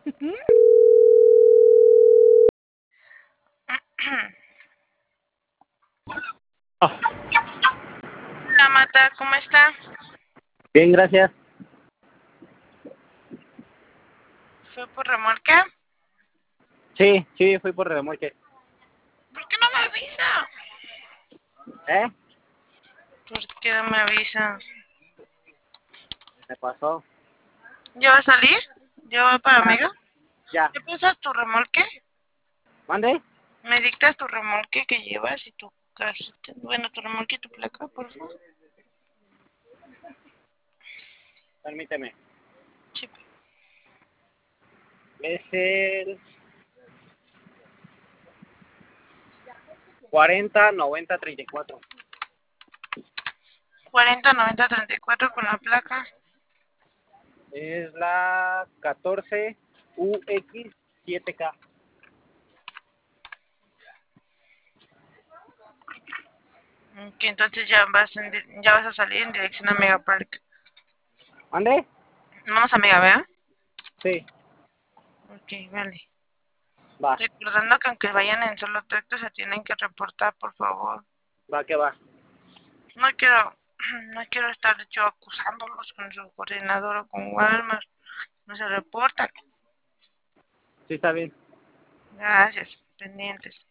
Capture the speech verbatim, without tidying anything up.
Oh, Hola, Mata, ¿cómo está? bien, gracias. ¿Fue por remolque? Sí, sí, fui por remolque. ¿Por qué no me avisa? ¿Eh? ¿Por qué no me avisa? Me pasó. ¿Ya va a salir? ¿Ya va para Ya, Mega? ya. ¿Me pasas tu remolque? ¿Mande? ¿Me dictas tu remolque que llevas y tu cajita? Bueno, tu remolque y tu placa, por favor. Permíteme. Sí. Es el cuarenta noventa treinta y cuatro. cuarenta noventa treinta y cuatro con la placa. Es la catorce U X siete K. Que entonces ya vas, en di- ya vas a salir en dirección a Mega Park. ¿Mande? Vamos a Mega, ¿verdad? Sí, Ok, vale. va, Recordando que aunque vayan en solo tracto se tienen que reportar, por favor. va que va. No quiero, no quiero estar yo acusándolos con su coordinador o con Walmart. No se reportan. Sí, está bien. Gracias, pendientes.